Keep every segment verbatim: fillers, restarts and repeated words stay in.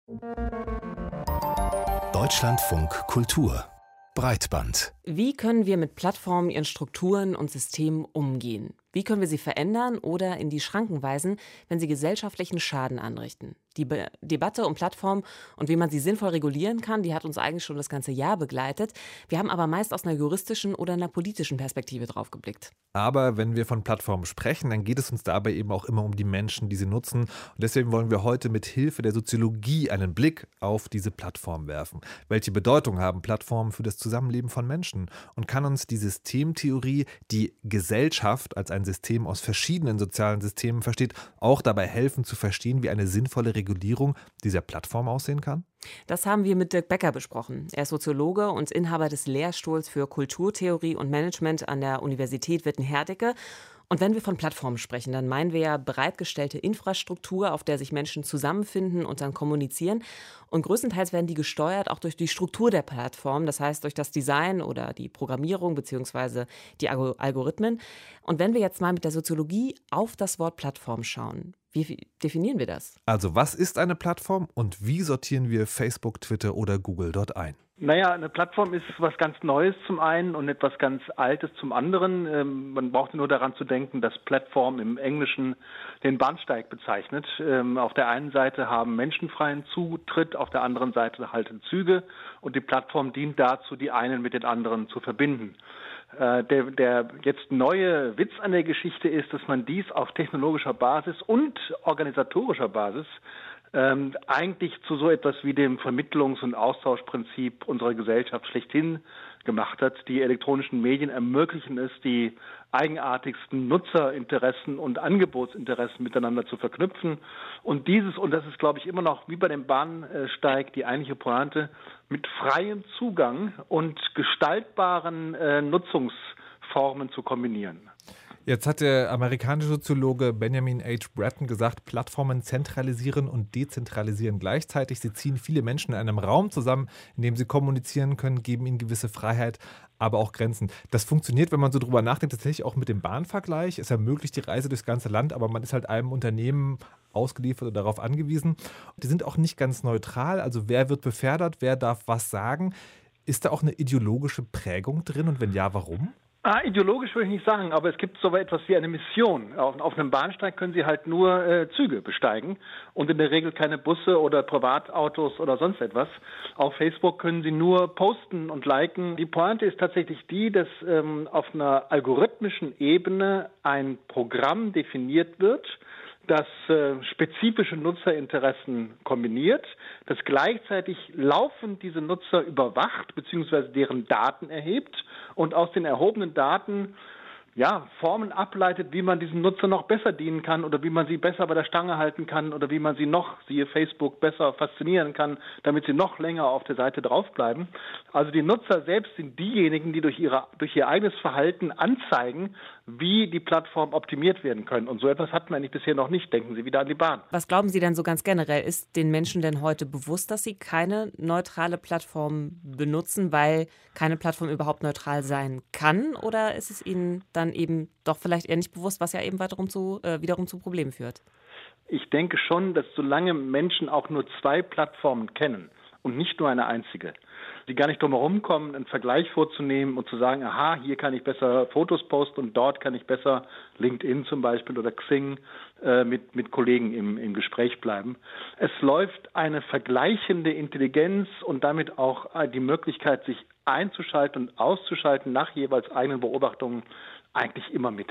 Deutschlandfunk Kultur Breitband. Wie können wir mit Plattformen, ihren Strukturen und Systemen umgehen? Wie können wir sie verändern oder in die Schranken weisen, wenn sie gesellschaftlichen Schaden anrichten? Die Be- Debatte um Plattformen und wie man sie sinnvoll regulieren kann, die hat uns eigentlich schon das ganze Jahr begleitet. Wir haben aber meist aus einer juristischen oder einer politischen Perspektive drauf geblickt. Aber wenn wir von Plattformen sprechen, dann geht es uns dabei eben auch immer um die Menschen, die sie nutzen. Und deswegen wollen wir heute mit Hilfe der Soziologie einen Blick auf diese Plattform werfen. Welche Bedeutung haben Plattformen für das Zusammenleben von Menschen? Und kann uns die Systemtheorie, die Gesellschaft als ein System aus verschiedenen sozialen Systemen versteht, auch dabei helfen zu verstehen, wie eine sinnvolle Regulierung dieser Plattform aussehen kann? Das haben wir mit Dirk Becker besprochen. Er ist Soziologe und Inhaber des Lehrstuhls für Kulturtheorie und Management an der Universität Witten-Herdecke. Und wenn wir von Plattformen sprechen, dann meinen wir ja bereitgestellte Infrastruktur, auf der sich Menschen zusammenfinden und dann kommunizieren. Und größtenteils werden die gesteuert auch durch die Struktur der Plattform, das heißt durch das Design oder die Programmierung bzw. die Algo- Algorithmen. Und wenn wir jetzt mal mit der Soziologie auf das Wort Plattform schauen, wie definieren wir das? Also was ist eine Plattform und wie sortieren wir Facebook, Twitter oder Google dort ein? Naja, eine Plattform ist was ganz Neues zum einen und etwas ganz Altes zum anderen. Ähm, man braucht nur daran zu denken, dass Plattform im Englischen den Bahnsteig bezeichnet. Ähm, auf der einen Seite haben Menschen freien Zutritt, auf der anderen Seite halten Züge und die Plattform dient dazu, die einen mit den anderen zu verbinden. Äh, der, der jetzt neue Witz an der Geschichte ist, dass man dies auf technologischer Basis und organisatorischer Basis Ähm, eigentlich zu so etwas wie dem Vermittlungs- und Austauschprinzip unserer Gesellschaft schlechthin gemacht hat. Die elektronischen Medien ermöglichen es, die eigenartigsten Nutzerinteressen und Angebotsinteressen miteinander zu verknüpfen. Und dieses, und das ist, glaube ich, immer noch wie bei dem Bahnsteig die eigentliche Pointe, mit freiem Zugang und gestaltbaren äh, Nutzungsformen zu kombinieren. Jetzt hat der amerikanische Soziologe Benjamin H. Bratton gesagt, Plattformen zentralisieren und dezentralisieren gleichzeitig. Sie ziehen viele Menschen in einem Raum zusammen, in dem sie kommunizieren können, geben ihnen gewisse Freiheit, aber auch Grenzen. Das funktioniert, wenn man so drüber nachdenkt, tatsächlich auch mit dem Bahnvergleich. Es ermöglicht die Reise durchs ganze Land, aber man ist halt einem Unternehmen ausgeliefert oder darauf angewiesen. Die sind auch nicht ganz neutral, also wer wird befördert, wer darf was sagen. Ist da auch eine ideologische Prägung drin und wenn ja, warum? Ah, ideologisch würde ich nicht sagen, aber es gibt so etwas wie eine Mission. Auf, auf einem Bahnsteig können Sie halt nur äh, Züge besteigen und in der Regel keine Busse oder Privatautos oder sonst etwas. Auf Facebook können Sie nur posten und liken. Die Pointe ist tatsächlich die, dass ähm, auf einer algorithmischen Ebene ein Programm definiert wird, das äh, spezifische Nutzerinteressen kombiniert, das gleichzeitig laufend diese Nutzer überwacht bzw. deren Daten erhebt und aus den erhobenen Daten ja, Formen ableitet, wie man diesen Nutzer noch besser dienen kann oder wie man sie besser bei der Stange halten kann oder wie man sie noch, siehe Facebook, besser faszinieren kann, damit sie noch länger auf der Seite draufbleiben. Also die Nutzer selbst sind diejenigen, die durch, ihre, durch ihr eigenes Verhalten anzeigen, wie die Plattform optimiert werden können. Und so etwas hatten wir eigentlich bisher noch nicht. Denken Sie wieder an die Bahn. Was glauben Sie denn so ganz generell? Ist den Menschen denn heute bewusst, dass sie keine neutrale Plattform benutzen, weil keine Plattform überhaupt neutral sein kann? Oder ist es ihnen dann eben doch vielleicht eher nicht bewusst, was ja eben wiederum zu, äh, wiederum zu Problemen führt? Ich denke schon, dass solange Menschen auch nur zwei Plattformen kennen und nicht nur eine einzige, die gar nicht drum herum kommen, einen Vergleich vorzunehmen und zu sagen, aha, hier kann ich besser Fotos posten und dort kann ich besser LinkedIn zum Beispiel oder Xing äh, mit, mit Kollegen im, im Gespräch bleiben. Es läuft eine vergleichende Intelligenz und damit auch äh, die Möglichkeit, sich einzuschalten und auszuschalten nach jeweils eigenen Beobachtungen eigentlich immer mit.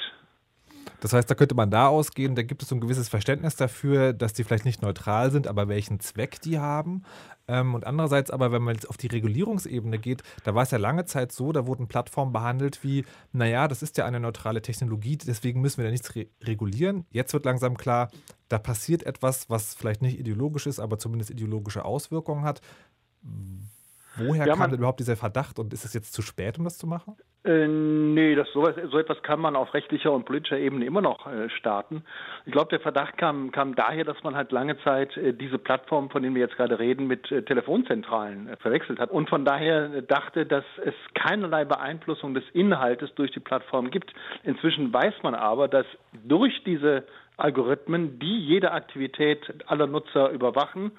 Das heißt, da könnte man da ausgehen, da gibt es so ein gewisses Verständnis dafür, dass die vielleicht nicht neutral sind, aber welchen Zweck die haben. Ähm, und andererseits aber, wenn man jetzt auf die Regulierungsebene geht, da war es ja lange Zeit so, da wurden Plattformen behandelt wie, naja, das ist ja eine neutrale Technologie, deswegen müssen wir da nichts re- regulieren. Jetzt wird langsam klar, da passiert etwas, was vielleicht nicht ideologisch ist, aber zumindest ideologische Auswirkungen hat. Woher Ja, kam man, denn überhaupt dieser Verdacht und ist es jetzt zu spät, um das zu machen? Äh, nee, das, so, so etwas kann man auf rechtlicher und politischer Ebene immer noch äh, starten. Ich glaube, der Verdacht kam, kam daher, dass man halt lange Zeit äh, diese Plattform, von denen wir jetzt gerade reden, mit äh, Telefonzentralen äh, verwechselt hat und von daher äh, dachte, dass es keinerlei Beeinflussung des Inhaltes durch die Plattform gibt. Inzwischen weiß man aber, dass durch diese Algorithmen, die jede Aktivität aller Nutzer überwachen,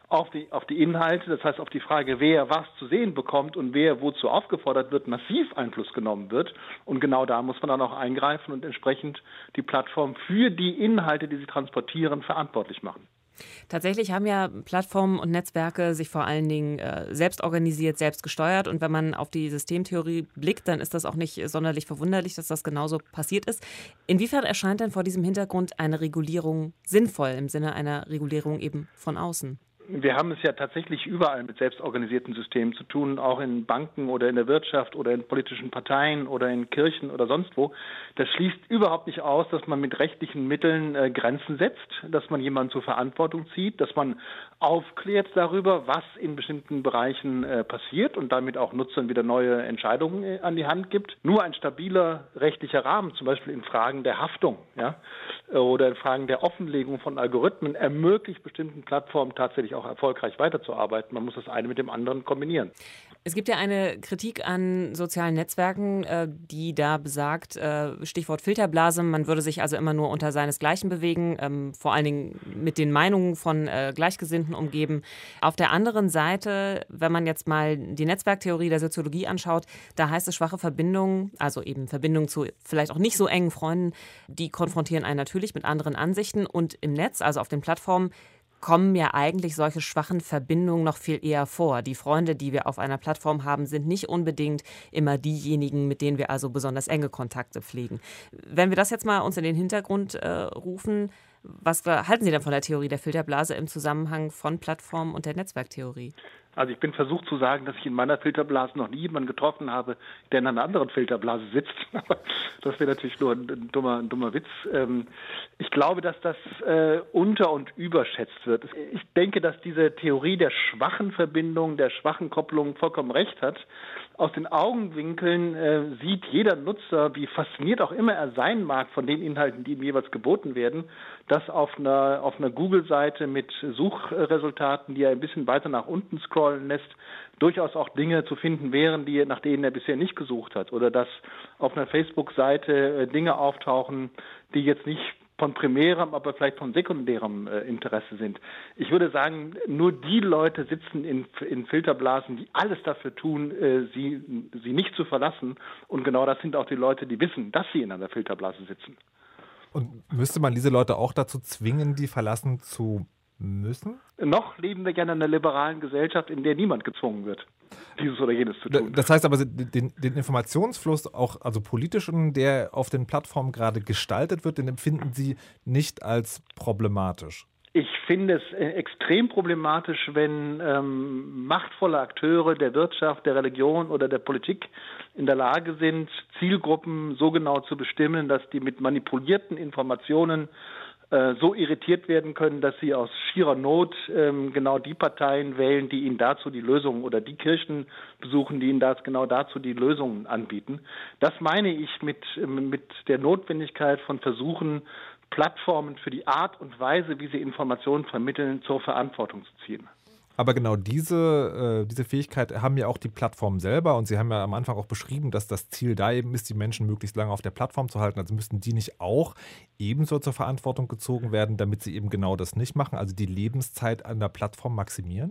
auf die, auf die Inhalte, das heißt auf die Frage, wer was zu sehen bekommt und wer wozu aufgefordert wird, massiv Einfluss genommen wird. Und genau da muss man dann auch eingreifen und entsprechend die Plattform für die Inhalte, die sie transportieren, verantwortlich machen. Tatsächlich haben ja Plattformen und Netzwerke sich vor allen Dingen äh, selbst organisiert, selbst gesteuert. Und wenn man auf die Systemtheorie blickt, dann ist das auch nicht sonderlich verwunderlich, dass das genauso passiert ist. Inwiefern erscheint denn vor diesem Hintergrund eine Regulierung sinnvoll, im Sinne einer Regulierung eben von außen? Wir haben es ja tatsächlich überall mit selbstorganisierten Systemen zu tun, auch in Banken oder in der Wirtschaft oder in politischen Parteien oder in Kirchen oder sonst wo. Das schließt überhaupt nicht aus, dass man mit rechtlichen Mitteln äh, Grenzen setzt, dass man jemanden zur Verantwortung zieht, dass man aufklärt darüber, was in bestimmten Bereichen äh, passiert und damit auch Nutzern wieder neue Entscheidungen äh, an die Hand gibt. Nur ein stabiler rechtlicher Rahmen, zum Beispiel in Fragen der Haftung, ja, oder in Fragen der Offenlegung von Algorithmen, ermöglicht bestimmten Plattformen tatsächlich auch erfolgreich weiterzuarbeiten. Man muss das eine mit dem anderen kombinieren. Es gibt ja eine Kritik an sozialen Netzwerken, die da besagt, Stichwort Filterblase, man würde sich also immer nur unter seinesgleichen bewegen, vor allen Dingen mit den Meinungen von Gleichgesinnten umgeben. Auf der anderen Seite, wenn man jetzt mal die Netzwerktheorie der Soziologie anschaut, da heißt es, schwache Verbindungen, also eben Verbindungen zu vielleicht auch nicht so engen Freunden, die konfrontieren einen natürlich mit anderen Ansichten. Und im Netz, also auf den Plattformen, kommen ja eigentlich solche schwachen Verbindungen noch viel eher vor. Die Freunde, die wir auf einer Plattform haben, sind nicht unbedingt immer diejenigen, mit denen wir also besonders enge Kontakte pflegen. Wenn wir das jetzt mal uns in den Hintergrund äh, rufen, was halten Sie denn von der Theorie der Filterblase im Zusammenhang von Plattformen und der Netzwerktheorie? Also ich bin versucht zu sagen, dass ich in meiner Filterblase noch nie jemanden getroffen habe, der in einer anderen Filterblase sitzt. Das wäre natürlich nur ein dummer, ein dummer Witz. Ich glaube, dass das unter- und überschätzt wird. Ich denke, dass diese Theorie der schwachen Verbindung, der schwachen Kopplung vollkommen recht hat. Aus den Augenwinkeln äh, sieht jeder Nutzer, wie fasziniert auch immer er sein mag von den Inhalten, die ihm jeweils geboten werden, dass auf einer, auf einer Google-Seite mit Suchresultaten, die er ein bisschen weiter nach unten scrollen lässt, durchaus auch Dinge zu finden wären, die, nach denen er bisher nicht gesucht hat. Oder dass auf einer Facebook-Seite äh, Dinge auftauchen, die jetzt nicht von primärem, aber vielleicht von sekundärem äh, Interesse sind. Ich würde sagen, nur die Leute sitzen in, in Filterblasen, die alles dafür tun, äh, sie, sie nicht zu verlassen. Und genau das sind auch die Leute, die wissen, dass sie in einer Filterblase sitzen. Und müsste man diese Leute auch dazu zwingen, die verlassen zu müssen? Noch leben wir gerne in einer liberalen Gesellschaft, in der niemand gezwungen wird, dieses oder jenes zu tun. Das heißt aber, den, den Informationsfluss, auch also politischen, der auf den Plattformen gerade gestaltet wird, den empfinden Sie nicht als problematisch? Ich finde es äh, extrem problematisch, wenn ähm, machtvolle Akteure der Wirtschaft, der Religion oder der Politik in der Lage sind, Zielgruppen so genau zu bestimmen, dass die mit manipulierten Informationen äh, so irritiert werden können, dass sie aus schierer Not ähm, genau die Parteien wählen, die ihnen dazu die Lösungen oder die Kirchen besuchen, die ihnen das genau dazu die Lösungen anbieten. Das meine ich mit, mit der Notwendigkeit von Versuchen, Plattformen für die Art und Weise, wie sie Informationen vermitteln, zur Verantwortung zu ziehen. Aber genau diese, äh, diese Fähigkeit haben ja auch die Plattformen selber. Und Sie haben ja am Anfang auch beschrieben, dass das Ziel da eben ist, die Menschen möglichst lange auf der Plattform zu halten. Also müssten die nicht auch ebenso zur Verantwortung gezogen werden, damit sie eben genau das nicht machen, also die Lebenszeit an der Plattform maximieren?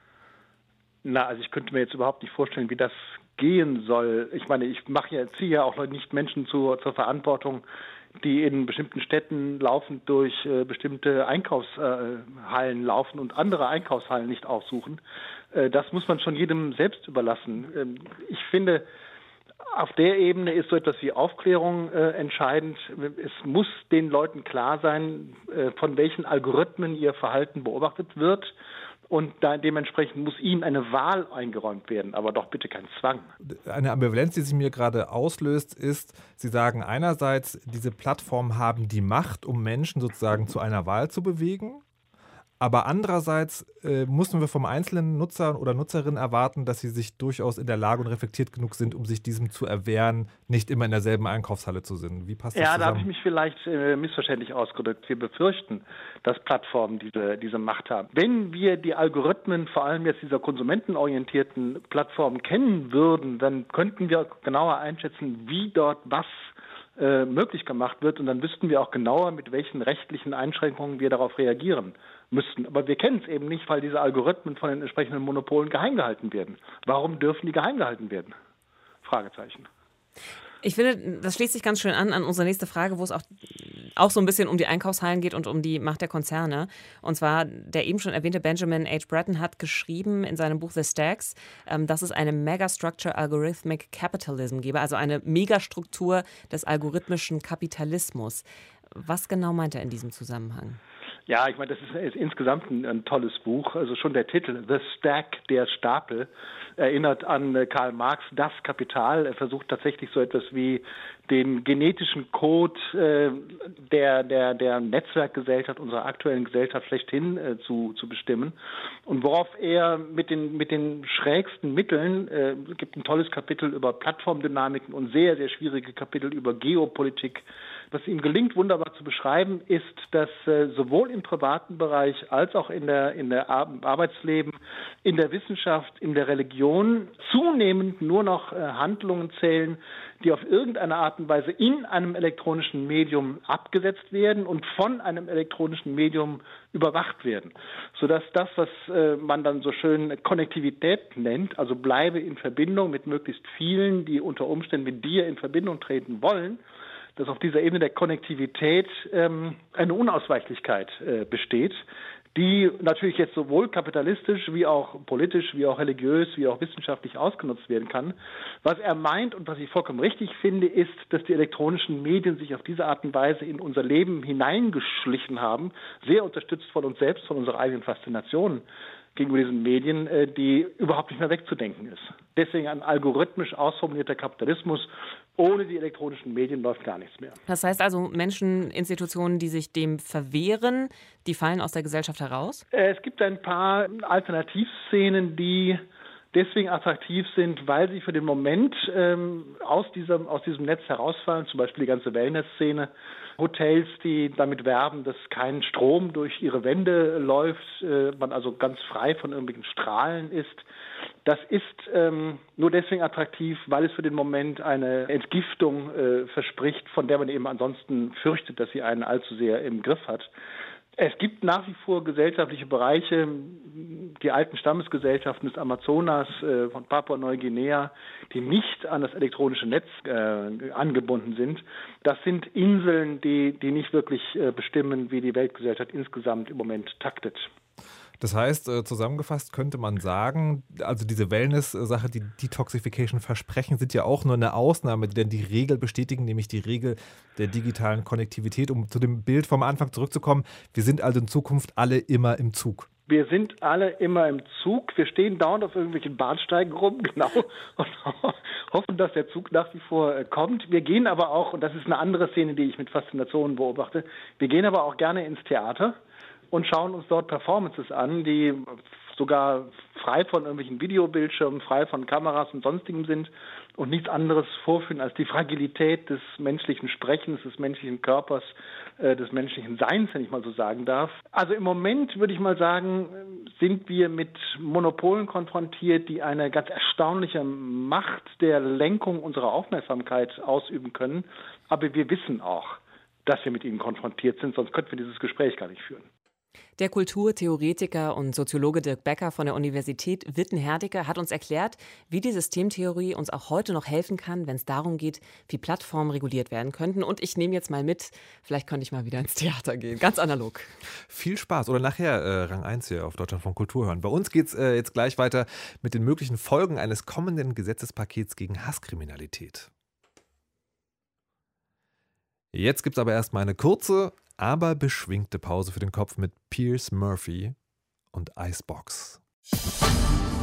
Na, also ich könnte mir jetzt überhaupt nicht vorstellen, wie das gehen soll. Ich meine, ich mache ja, ziehe ja auch nicht Menschen zur, zur Verantwortung, die in bestimmten Städten laufend durch äh, bestimmte Einkaufshallen laufen und andere Einkaufshallen nicht aufsuchen. Äh, das muss man schon jedem selbst überlassen. Ähm, ich finde, auf der Ebene ist so etwas wie Aufklärung äh, entscheidend. Es muss den Leuten klar sein, äh, von welchen Algorithmen ihr Verhalten beobachtet wird. Und da dementsprechend muss ihnen eine Wahl eingeräumt werden, aber doch bitte kein Zwang. Eine Ambivalenz, die sich mir gerade auslöst, ist, Sie sagen einerseits, diese Plattformen haben die Macht, um Menschen sozusagen zu einer Wahl zu bewegen. Aber andererseits äh, müssen wir vom einzelnen Nutzer oder Nutzerin erwarten, dass sie sich durchaus in der Lage und reflektiert genug sind, um sich diesem zu erwehren, nicht immer in derselben Einkaufshalle zu sind. Wie passt das ja, zusammen? Da habe ich mich vielleicht äh, missverständlich ausgedrückt. Wir befürchten, dass Plattformen diese, diese Macht haben. Wenn wir die Algorithmen, vor allem jetzt dieser konsumentenorientierten Plattformen kennen würden, dann könnten wir genauer einschätzen, wie dort was äh, möglich gemacht wird. Und dann wüssten wir auch genauer, mit welchen rechtlichen Einschränkungen wir darauf reagieren müssten. Aber wir kennen es eben nicht, weil diese Algorithmen von den entsprechenden Monopolen geheim gehalten werden. Warum dürfen die geheim gehalten werden? Fragezeichen. Ich finde, das schließt sich ganz schön an an unsere nächste Frage, wo es auch, auch so ein bisschen um die Einkaufshallen geht und um die Macht der Konzerne. Und zwar der eben schon erwähnte Benjamin H. Bratton hat geschrieben in seinem Buch The Stacks, ähm, dass es eine Megastructure Algorithmic Capitalism gebe, also eine Megastruktur des algorithmischen Kapitalismus. Was genau meint er in diesem Zusammenhang? Ja, ich meine, das ist, ist insgesamt ein, ein tolles Buch. Also schon der Titel, The Stack, der Stapel, erinnert an äh, Karl Marx, Das Kapital. Er versucht tatsächlich so etwas wie den genetischen Code äh, der, der, der Netzwerkgesellschaft, unserer aktuellen Gesellschaft schlechthin äh, zu, zu bestimmen. Und worauf er mit den, mit den schrägsten Mitteln, äh, gibt ein tolles Kapitel über Plattformdynamiken und sehr, sehr schwierige Kapitel über Geopolitik. Was ihm gelingt, wunderbar zu beschreiben, ist, dass äh, sowohl im privaten Bereich als auch in der, in der Ar- Arbeitsleben, in der Wissenschaft, in der Religion zunehmend nur noch äh, Handlungen zählen, die auf irgendeine Art und Weise in einem elektronischen Medium abgesetzt werden und von einem elektronischen Medium überwacht werden. Sodass das, was äh, man dann so schön Konnektivität nennt, also bleibe in Verbindung mit möglichst vielen, die unter Umständen mit dir in Verbindung treten wollen, dass auf dieser Ebene der Konnektivität ähm, eine Unausweichlichkeit äh, besteht, die natürlich jetzt sowohl kapitalistisch wie auch politisch, wie auch religiös, wie auch wissenschaftlich ausgenutzt werden kann. Was er meint und was ich vollkommen richtig finde, ist, dass die elektronischen Medien sich auf diese Art und Weise in unser Leben hineingeschlichen haben, sehr unterstützt von uns selbst, von unserer eigenen Faszination gegenüber diesen Medien, die überhaupt nicht mehr wegzudenken ist. Deswegen ein algorithmisch ausformulierter Kapitalismus. Ohne die elektronischen Medien läuft gar nichts mehr. Das heißt also, Menschen, Institutionen, die sich dem verwehren, die fallen aus der Gesellschaft heraus? Es gibt ein paar Alternativszenen, die deswegen attraktiv sind, weil sie für den Moment ähm, aus diesem, aus diesem Netz herausfallen, zum Beispiel die ganze Wellness-Szene. Hotels, die damit werben, dass kein Strom durch ihre Wände läuft, äh, man also ganz frei von irgendwelchen Strahlen ist. Das ist ähm, nur deswegen attraktiv, weil es für den Moment eine Entgiftung äh, verspricht, von der man eben ansonsten fürchtet, dass sie einen allzu sehr im Griff hat. Es gibt nach wie vor gesellschaftliche Bereiche, die alten Stammesgesellschaften des Amazonas, äh, von Papua-Neuguinea, die nicht an das elektronische Netz äh, angebunden sind. Das sind Inseln, die, die nicht wirklich äh, bestimmen, wie die Weltgesellschaft insgesamt im Moment taktet. Das heißt, zusammengefasst könnte man sagen, also diese Wellness-Sache, die Detoxification-Versprechen sind ja auch nur eine Ausnahme, die dann die Regel bestätigen, nämlich die Regel der digitalen Konnektivität. Um zu dem Bild vom Anfang zurückzukommen, wir sind also in Zukunft alle immer im Zug. Wir sind alle immer im Zug. Wir stehen dauernd auf irgendwelchen Bahnsteigen rum, genau, und hoffen, dass der Zug nach wie vor kommt. Wir gehen aber auch, und das ist eine andere Szene, die ich mit Faszination beobachte, wir gehen aber auch gerne ins Theater und schauen uns dort Performances an, die sogar frei von irgendwelchen Videobildschirmen, frei von Kameras und Sonstigem sind und nichts anderes vorführen als die Fragilität des menschlichen Sprechens, des menschlichen Körpers, äh, des menschlichen Seins, wenn ich mal so sagen darf. Also im Moment würde ich mal sagen, sind wir mit Monopolen konfrontiert, die eine ganz erstaunliche Macht der Lenkung unserer Aufmerksamkeit ausüben können. Aber wir wissen auch, dass wir mit ihnen konfrontiert sind, sonst könnten wir dieses Gespräch gar nicht führen. Der Kulturtheoretiker und Soziologe Dirk Becker von der Universität Witten-Herdecke hat uns erklärt, wie die Systemtheorie uns auch heute noch helfen kann, wenn es darum geht, wie Plattformen reguliert werden könnten. Und ich nehme jetzt mal mit, vielleicht könnte ich mal wieder ins Theater gehen, ganz analog. Viel Spaß oder nachher äh, Rang eins hier auf Deutschlandfunk Kultur hören. Bei uns geht es äh, jetzt gleich weiter mit den möglichen Folgen eines kommenden Gesetzespakets gegen Hasskriminalität. Jetzt gibt es aber erstmal eine kurze, aber beschwingte Pause für den Kopf mit Piers Murphy und Icebox.